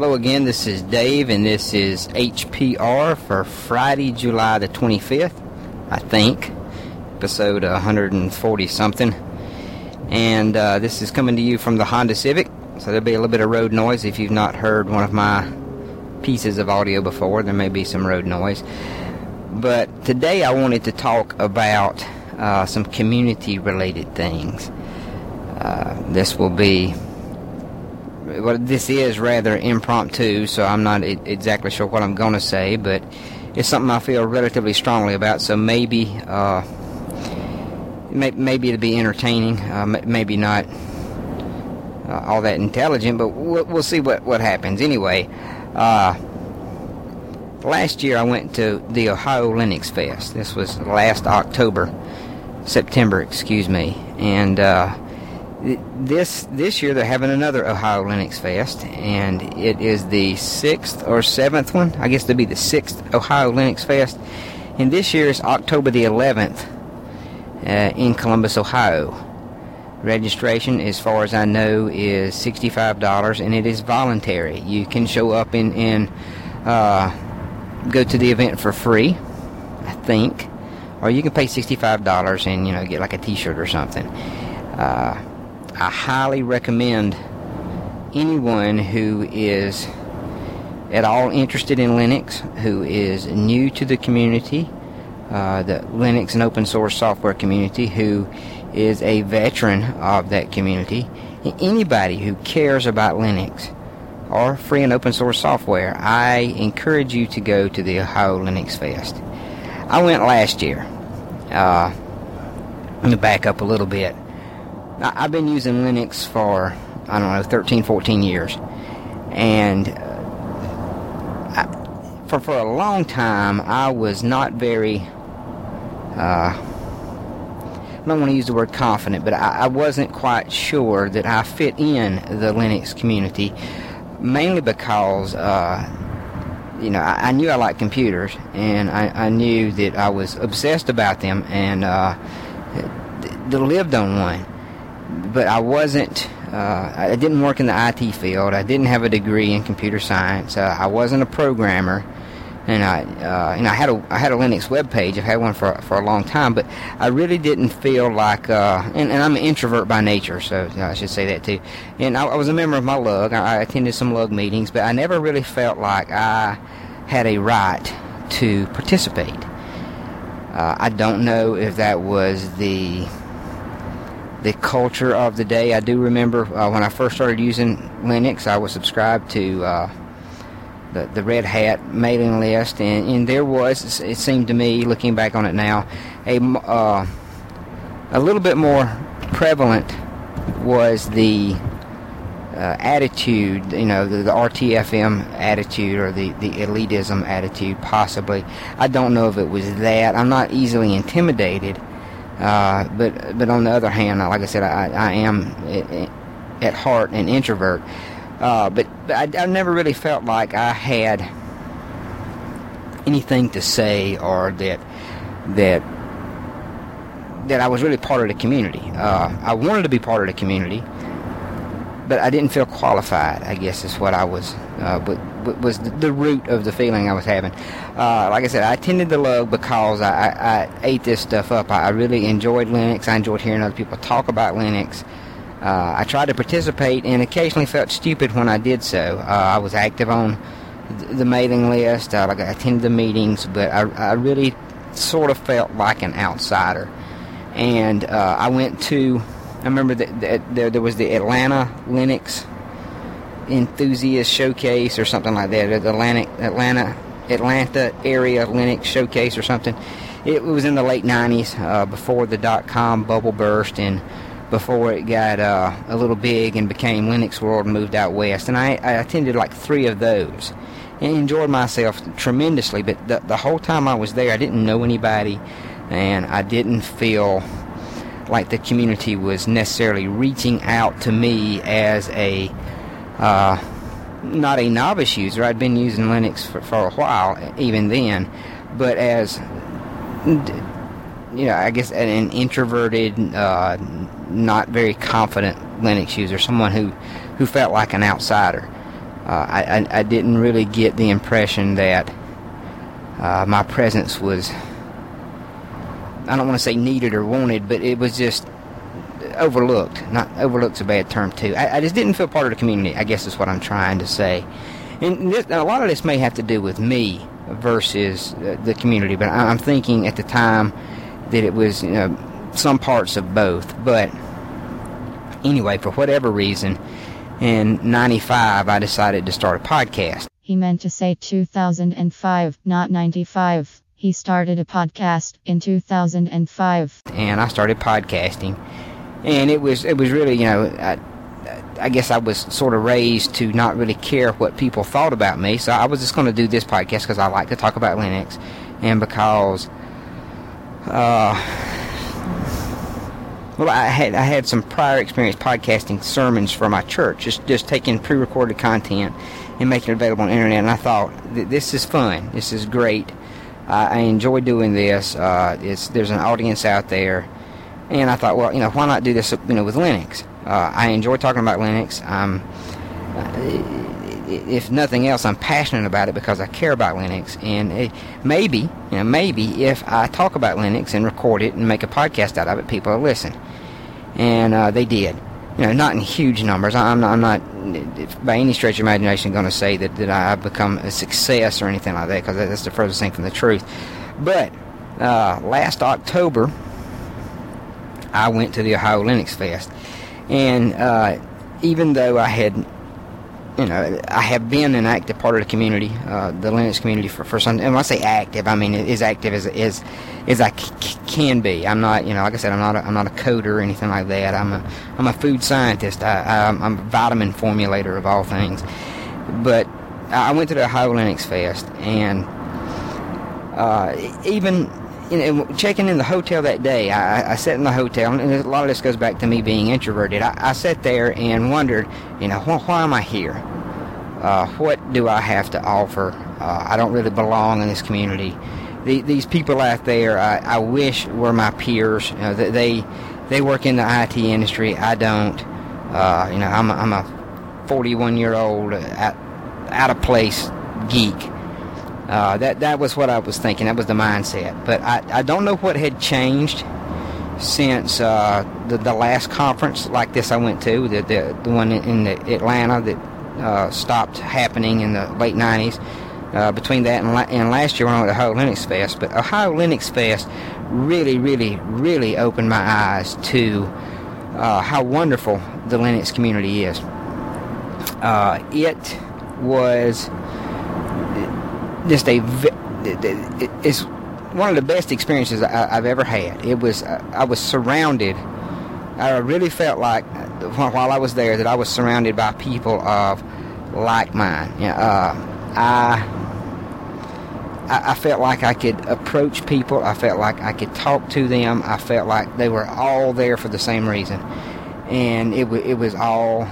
Hello again, this is Dave, and this is HPR for Friday, July the 25th, I think, episode 140-something. And this is coming to you from the Honda Civic, so there'll be a little bit of road noise. If you've not heard one of my pieces of audio before, there may be some road noise. But today I wanted to talk about some community-related things. This is rather impromptu, so I'm not exactly sure what I'm going to say, but it's something I feel relatively strongly about, so maybe it'll be entertaining, maybe not all that intelligent, but we'll see what happens. Anyway, last year I went to the Ohio Linux Fest. This was last September, and this year they're having another Ohio Linux Fest, and it is the 6th or 7th one. I guess it'll be the 6th Ohio Linux Fest, and this year is October the 11th in Columbus, Ohio. Registration, as far as I know, is $65, and it is voluntary. You can show up and go to the event for free, I think, or you can pay $65 and get like a T-shirt or something. I highly recommend anyone who is at all interested in Linux, who is new to the community, the Linux and open source software community, who is a veteran of that community, anybody who cares about Linux or free and open source software. I encourage you to go to the Ohio Linux Fest. I went last year. Let me back up a little bit. I've been using Linux for, 13, 14 years. And for a long time, I was not very, I don't want to use the word confident, but I wasn't quite sure that I fit in the Linux community, mainly because, I knew I liked computers, and I knew that I was obsessed about them, and lived on one. But I wasn't, I didn't work in the IT field. I didn't have a degree in computer science. I wasn't a programmer. And I had a Linux web page. I've had one for a long time, but I really didn't feel like, and I'm an introvert by nature, so I should say that too. And I was a member of my LUG. I attended some LUG meetings, but I never really felt like I had a right to participate. I don't know if that was the culture of the day. I do remember when I first started using Linux, I was subscribed to the Red Hat mailing list, and there was, it seemed to me, looking back on it now, a little bit more prevalent was the attitude, the RTFM attitude, or the elitism attitude, possibly. I don't know if it was that. I'm not easily intimidated. But on the other hand, like I said, I am at heart an introvert. But I never really felt like I had anything to say, or that I was really part of the community. I wanted to be part of the community, but I didn't feel qualified, I guess is what I was, was the root of the feeling I was having. Like I said, I attended the LUG because I ate this stuff up. I really enjoyed Linux. I enjoyed hearing other people talk about Linux. I tried to participate and occasionally felt stupid when I did so. I was active on the mailing list. I attended the meetings, but I really sort of felt like an outsider. And I remember that there was the Atlanta Linux Enthusiast Showcase or something like that, the Atlanta area Linux Showcase or something. It was in the late 90s, before the .com bubble burst, and before it got a little big and became Linux World and moved out west. And I attended like 3 of those and enjoyed myself tremendously. But the whole time I was there, I didn't know anybody, and I didn't feel like the community was necessarily reaching out to me as a not a novice user. I'd been using Linux for a while, even then, but as I guess an introverted, not very confident Linux user, someone who felt like an outsider. I didn't really get the impression that my presence was, I don't want to say needed or wanted, but it was just overlooked. Not overlooked's a bad term too. I just didn't feel part of the community, I guess is what I'm trying to say. And a lot of this may have to do with me versus the community, but I'm thinking at the time that it was, some parts of both. But anyway, for whatever reason, in 95, I decided to start a podcast. He meant to say 2005, not 95. He started a podcast in 2005. And I started podcasting. And it was really, I guess I was sort of raised to not really care what people thought about me. So I was just going to do this podcast because I like to talk about Linux. And because, I had some prior experience podcasting sermons for my church, just taking pre-recorded content and making it available on the internet. And I thought, this is fun. This is great. I enjoy doing this. There's an audience out there. And I thought, well, why not do this, with Linux? I enjoy talking about Linux. If nothing else, I'm passionate about it because I care about Linux. And maybe if I talk about Linux and record it and make a podcast out of it, people will listen. And they did. Not in huge numbers. I'm not by any stretch of imagination going to say that I've become a success or anything like that, because that's the furthest thing from the truth. But last October, I went to the Ohio Linux Fest. And even though I had, I have been an active part of the community, the Linux community for some. And when I say active, I mean as active as I can be. I'm not, like I said, I'm not a coder or anything like that. I'm a food scientist. I'm a vitamin formulator of all things. But I went to the Ohio Linux Fest, and even checking in the hotel that day, I sat in the hotel, and a lot of this goes back to me being introverted. I sat there and wondered, why am I here? What do I have to offer? I don't really belong in this community. These people out there, I wish were my peers. They work in the IT industry. I don't. I'm a 41-year-old out of place geek. That was what I was thinking. That was the mindset. But I don't know what had changed since the last conference like this I went to, the one in Atlanta that stopped happening in the late 90s. Between that and last year when I went to Ohio Linux Fest. But Ohio Linux Fest really, really, really opened my eyes to how wonderful the Linux community is. It was just it's one of the best experiences I've ever had. It was I was surrounded. I really felt like while I was there that I was surrounded by people of like mind. I felt like I could approach people. I felt like I could talk to them. I felt like they were all there for the same reason, and it was all.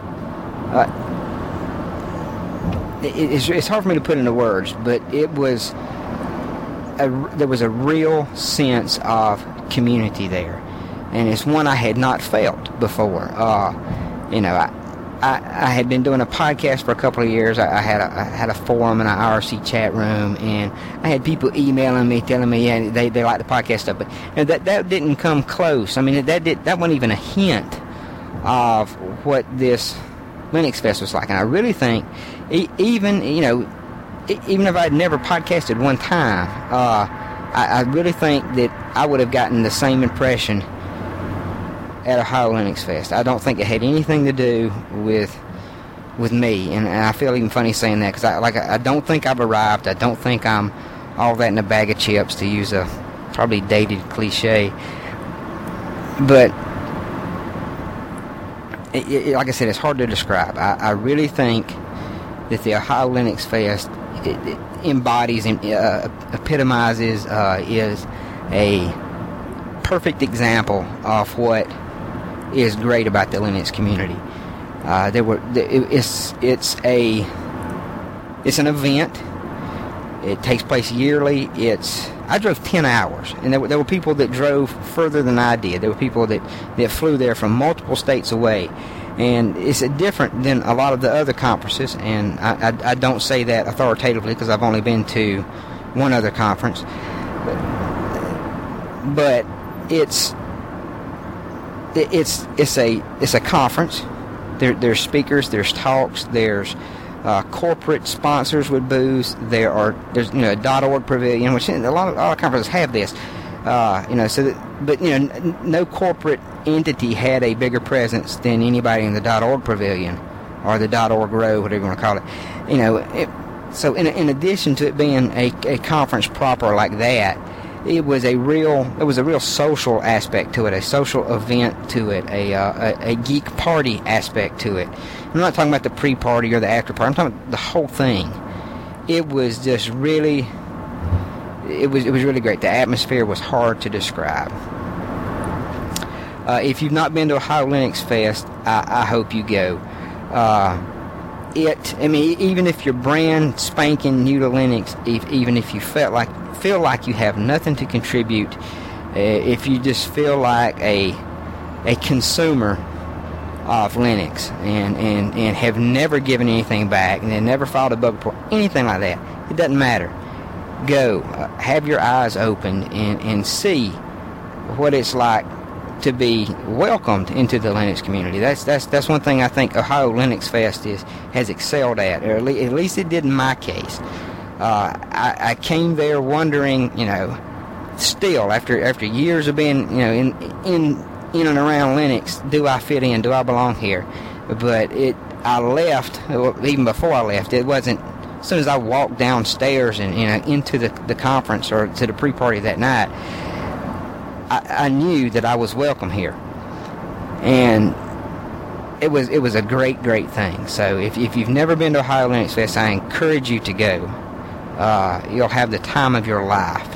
It's hard for me to put into words, but it was. There was a real sense of community there, and it's one I had not felt before. I had been doing a podcast for a couple of years. I had a forum and an IRC chat room, and I had people emailing me, telling me they like the podcast stuff. But that didn't come close. I mean, that wasn't even a hint of what this Linux Fest was like. And I really think, even if I'd never podcasted one time, I really think that I would have gotten the same impression at Ohio Linux Fest. I don't think it had anything to do with me, and I feel even funny saying that, because I don't think I've arrived. I don't think I'm all that in a bag of chips, to use a probably dated cliche. But like I said, it's hard to describe. I really think that the Ohio Linux Fest it embodies and epitomizes is a perfect example of what is great about the Linux community. It's an event. It takes place yearly. I drove 10 hours, and there were people that drove further than I did. There were people that flew there from multiple states away, And it's different than a lot of the other conferences, and I don't say that authoritatively because I've only been to one other conference. But it's a conference. There's speakers, there's talks, there's corporate sponsors with booths. There's a .org pavilion, which a lot of conferences have this. But no corporate entity had a bigger presence than anybody in the .org pavilion or the .org row, whatever you want to call it. So in addition to it being a conference proper like that, it was a real social aspect to it, a social event to it, a geek party aspect to it. I'm not talking about the pre-party or the after-party. I'm talking about the whole thing. It was just really, it was really great. The atmosphere was hard to describe. If you've not been to Ohio Linux Fest, I hope you go. Even if you're brand spanking new to Linux, even if you feel like you have nothing to contribute, if you just feel like a consumer of Linux and have never given anything back and never filed a bug report, anything like that, it doesn't matter. Go, have your eyes open and see what it's like to be welcomed into the Linux community. That's one thing I think Ohio Linux Fest has excelled at, or at least it did in my case. I came there wondering, still after years of being, in and around Linux, do I fit in? Do I belong here? But I left. Even before I left, it wasn't. As soon as I walked downstairs and into the conference or to the pre-party that night, I knew that I was welcome here, and it was a great thing. So if you've never been to Ohio Linux Fest, I encourage you to go. You'll have the time of your life.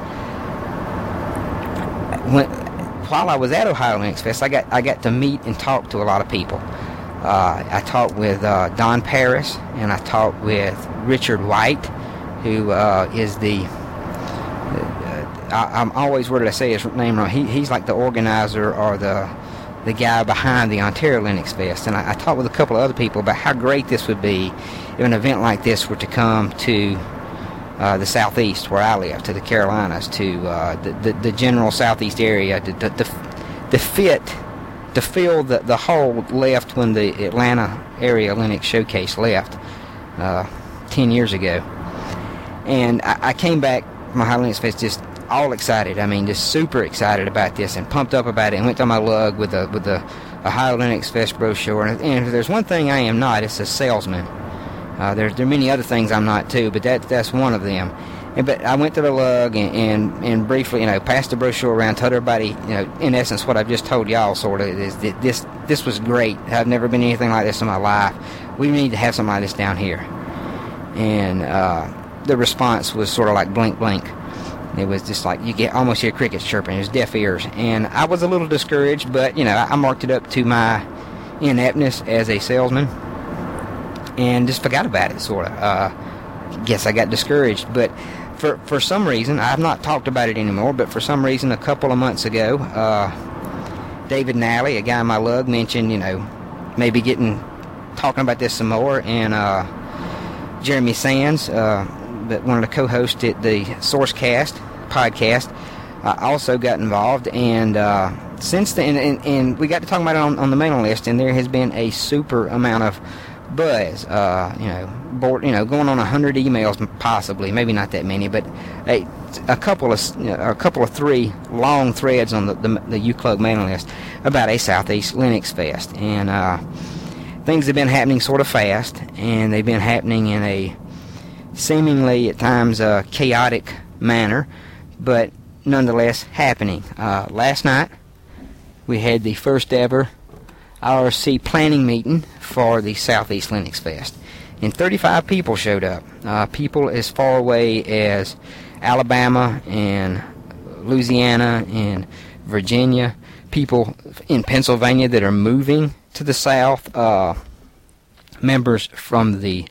While I was at Ohio Linux Fest, I got to meet and talk to a lot of people. I talked with Don Paris, and I talked with Richard White, who is the I'm always, where did I say his name wrong? He's like the organizer or the guy behind the Ontario Linux Fest. And I talked with a couple of other people about how great this would be if an event like this were to come to the southeast where I live, to the Carolinas, to the general southeast area, to fill the hole left when the Atlanta area Linux Showcase left 10 years ago. And I came back from Ohio Linux Fest just all excited. Just super excited about this and pumped up about it, and went on my lug with the Ohio Linux Fest brochure. And if there's one thing I am not, it's a salesman. There are many other things I'm not too, but that's one of them. But I went to the lug and briefly, passed the brochure around, told everybody, in essence what I've just told y'all, sort of, is that this was great. I've never been anything like this in my life. We need to have something like this down here. And the response was sort of like blink, blink. It was just like you get almost hear crickets chirping. It was deaf ears, and I was a little discouraged. But I marked it up to my ineptness as a salesman, and just forgot about it. Sort of. Guess I got discouraged. But for some reason, I've not talked about it anymore. But for some reason, a couple of months ago, David Nally, a guy in my lug, mentioned maybe talking about this some more, and Jeremy Sands. But one of the co-hosts at the Sourcecast podcast also got involved, and since then, and we got to talk about it on the mailing list, and there has been a super amount of buzz. Going on 100 emails, possibly, maybe not that many, but a couple of three long threads on the UClug mailing list about a Southeast Linux Fest, and things have been happening sort of fast, and they've been happening in a seemingly at times chaotic manner, but nonetheless happening. Last night we had the first ever IRC planning meeting for the Southeast Linux Fest, and 35 people showed up. People as far away as Alabama and Louisiana and Virginia, people in Pennsylvania that are moving to the South, members from the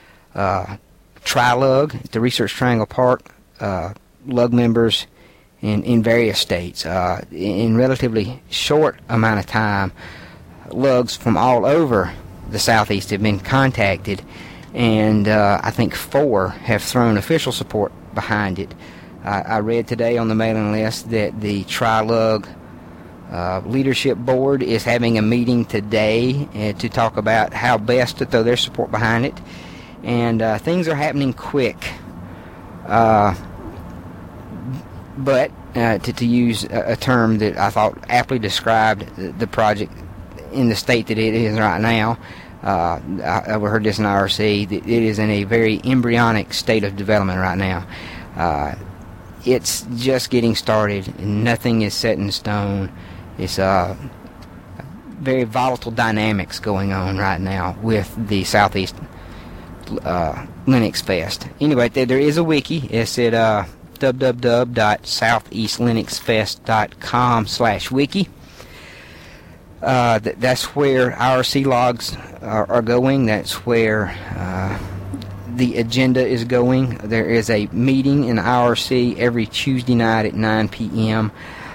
Tri-Lug, the Research Triangle Park, lug members in various states. In relatively short amount of time, lugs from all over the Southeast have been contacted, and I think 4 have thrown official support behind it. I read today on the mailing list that the Tri-Lug leadership board is having a meeting today to talk about how best to throw their support behind it, and things are happening quick. But to use a term that I thought aptly described the project in the state that it is right now, I overheard this in IRC, that it is in a very embryonic state of development right now. It's just getting started. Nothing is set in stone. It's very volatile dynamics going on right now with the Southeast Linux Fest. Anyway, there is a wiki. It's at www.southeastlinuxfest.com/wiki. That's where IRC logs are going. That's where the agenda is going. There is a meeting in IRC every Tuesday night at 9 p.m.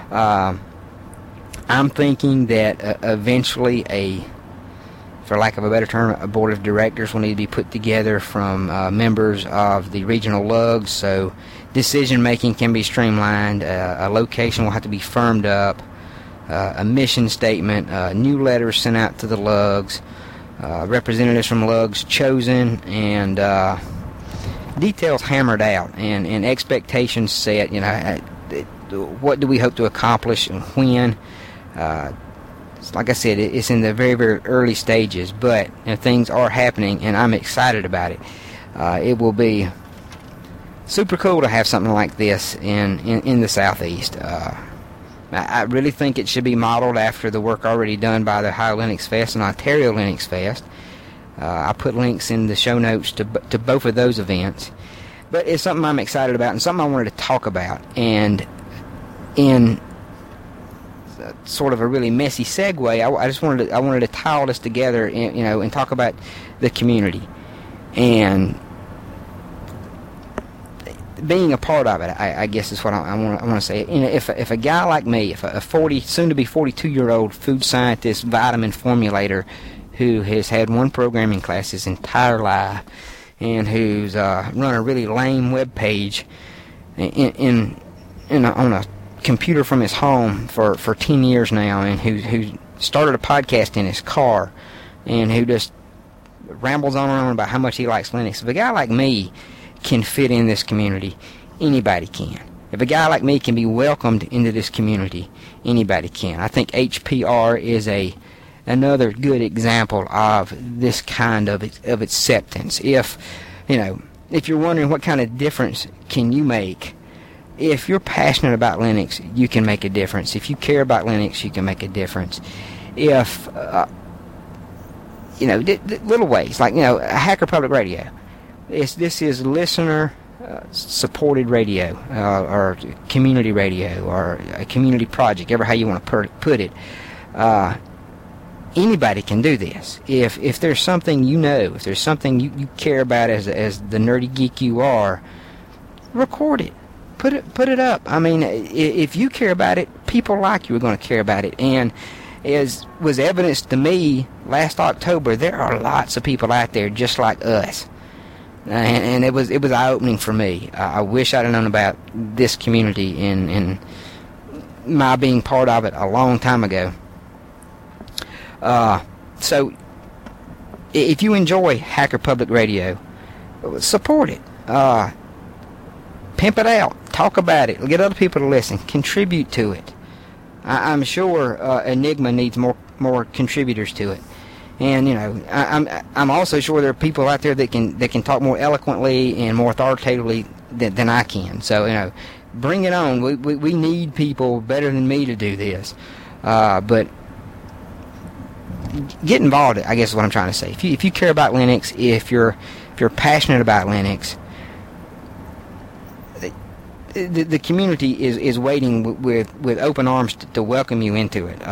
I'm thinking that eventually for lack of a better term, a board of directors will need to be put together from members of the regional lugs, so decision making can be streamlined. A location will have to be firmed up. A mission statement, new letters sent out to the lugs, representatives from lugs chosen, and details hammered out, and expectations set. What do we hope to accomplish and when? Like I said, it's in the very, very early stages, but things are happening, and I'm excited about it. It will be super cool to have something like this in the Southeast. I really think it should be modeled after the work already done by the Ohio Linux Fest and Ontario Linux Fest. I put links in the show notes to both of those events. But it's something I'm excited about and something I wanted to talk about. And in sort of a really messy segue, I wanted to tie all this together, and talk about the community and being a part of it. I guess is what I want to say. If a guy like me, if a 40, soon to be 42-year-old food scientist, vitamin formulator, who has had one programming class his entire life, and who's run a really lame web page on a computer from his home for 10 years now, and who started a podcast in his car, and who just rambles on and on about how much he likes Linux. If a guy like me can fit in this community, anybody can. If a guy like me can be welcomed into this community, anybody can. I think HPR is another good example of this kind of acceptance. If you're wondering what kind of difference can you make, if you're passionate about Linux, you can make a difference. If you care about Linux, you can make a difference. If little ways like Hacker Public Radio. This is listener supported radio, or community radio, or a community project, ever how you want to put it. Anybody can do this. If there's something if there's something you care about as the nerdy geek you are, record it. Put it up. I mean, if you care about it, people like you are going to care about it. And as was evidenced to me last October, there are lots of people out there just like us. And it was eye-opening for me. I wish I'd have known about this community and my being part of it a long time ago. So if you enjoy Hacker Public Radio, support it. Pimp it out. Talk about it. Get other people to listen. Contribute to it. I'm sure Enigma needs more contributors to it. And I'm also sure there are people out there that can talk more eloquently and more authoritatively than I can. So bring it on. We need people better than me to do this. But get involved, I guess is what I'm trying to say. If you care about Linux, if you're passionate about Linux, the community is waiting with open arms to welcome you into it.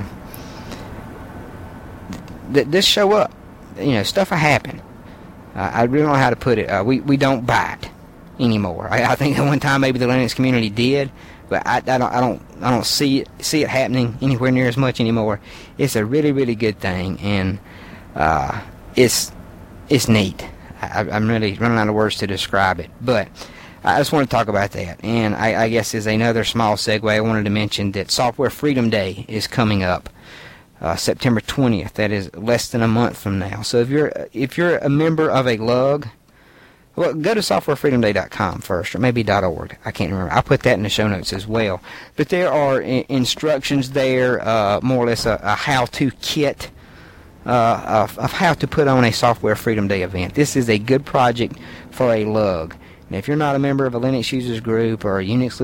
Just show up. Stuff will happen. I really don't know how to put it. We don't bite anymore. I think at one time maybe the Linux community did, but I don't see it happening anywhere near as much anymore. It's a really, really good thing, and it's neat. I'm really running out of words to describe it, but I just want to talk about that. And I guess as another small segue, I wanted to mention that Software Freedom Day is coming up, September 20th. That is less than a month from now. So if you're a member of a LUG, well, go to softwarefreedomday.com first, or maybe .org. I can't remember. I'll put that in the show notes as well. But there are instructions there, more or less a how-to kit of how to put on a Software Freedom Day event. This is a good project for a LUG. Now, if you're not a member of a Linux users group or a Unix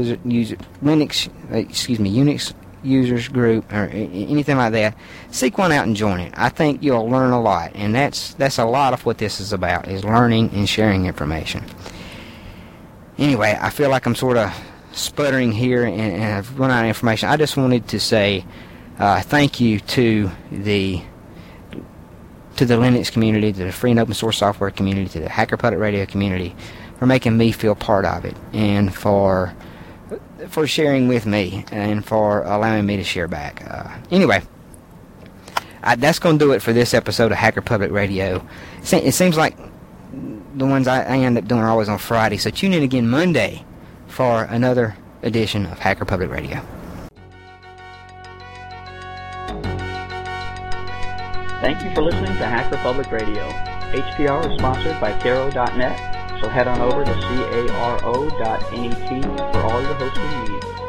users group or anything like that, seek one out and join it. I think you'll learn a lot, and that's a lot of what this is about, is learning and sharing information. Anyway, I feel like I'm sort of sputtering here and I've run out of information. I just wanted to say thank you to the Linux community, to the free and open source software community, to the Hacker Public Radio community, for making me feel part of it, and for sharing with me, and for allowing me to share back. Anyway, that's going to do it for this episode of Hacker Public Radio. It seems like the ones I end up doing are always on Friday, so tune in again Monday for another edition of Hacker Public Radio. Thank you for listening to Hacker Public Radio. HPR is sponsored by Caro.net, so head on over to caro.net for all your hosting needs.